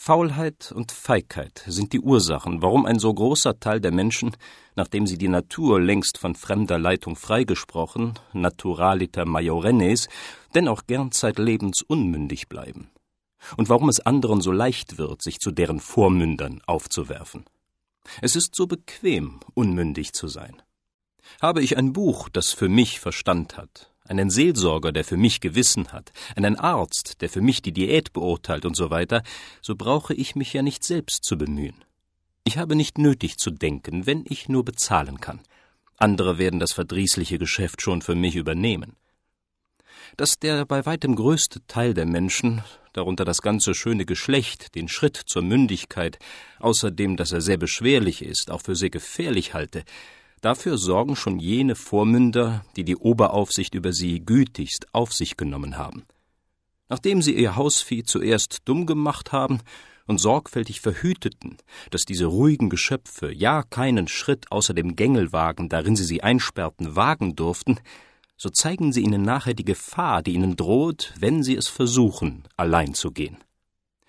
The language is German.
Faulheit und Feigheit sind die Ursachen, warum ein so großer Teil der Menschen, nachdem sie die Natur längst von fremder Leitung freigesprochen, naturaliter majorennes, dennoch gern zeitlebens unmündig bleiben. Und warum es anderen so leicht wird, sich zu deren Vormündern aufzuwerfen. Es ist so bequem, unmündig zu sein. Habe ich ein Buch, das für mich Verstand hat, einen Seelsorger, der für mich Gewissen hat, einen Arzt, der für mich die Diät beurteilt und so weiter, so brauche ich mich ja nicht selbst zu bemühen. Ich habe nicht nötig zu denken, wenn ich nur bezahlen kann. Andere werden das verdrießliche Geschäft schon für mich übernehmen. Dass der bei weitem größte Teil der Menschen, darunter das ganze schöne Geschlecht, den Schritt zur Mündigkeit, außerdem, dass er sehr beschwerlich ist, auch für sehr gefährlich halte, dafür sorgen schon jene Vormünder, die die Oberaufsicht über sie gütigst auf sich genommen haben. Nachdem sie ihr Hausvieh zuerst dumm gemacht haben und sorgfältig verhüteten, dass diese ruhigen Geschöpfe ja keinen Schritt außer dem Gängelwagen, darin sie sie einsperrten, wagen durften, so zeigen sie ihnen nachher die Gefahr, die ihnen droht, wenn sie es versuchen, allein zu gehen.